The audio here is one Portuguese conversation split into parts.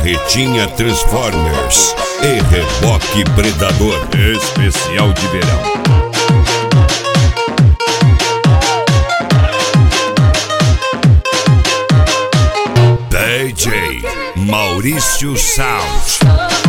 Carretinha Transformers e Reboque Predador especial de verão. DJ Maurício Sound.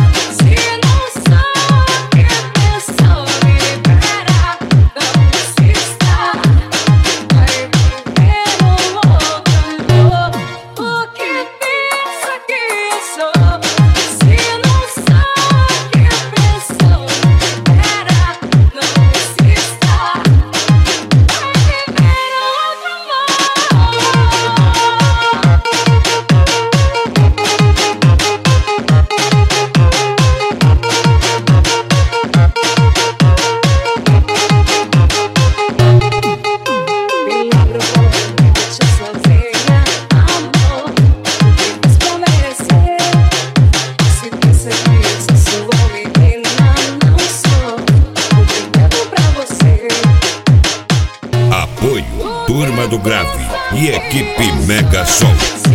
Apoio Turma do Grave e Equipe Mega Som.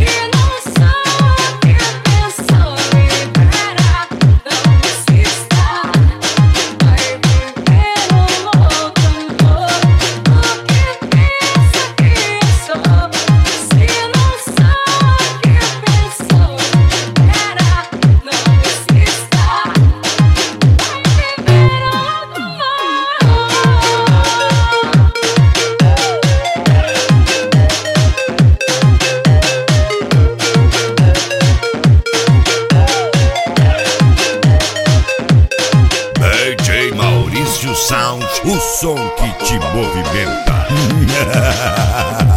DJ Maurício Sound, o som que te movimenta.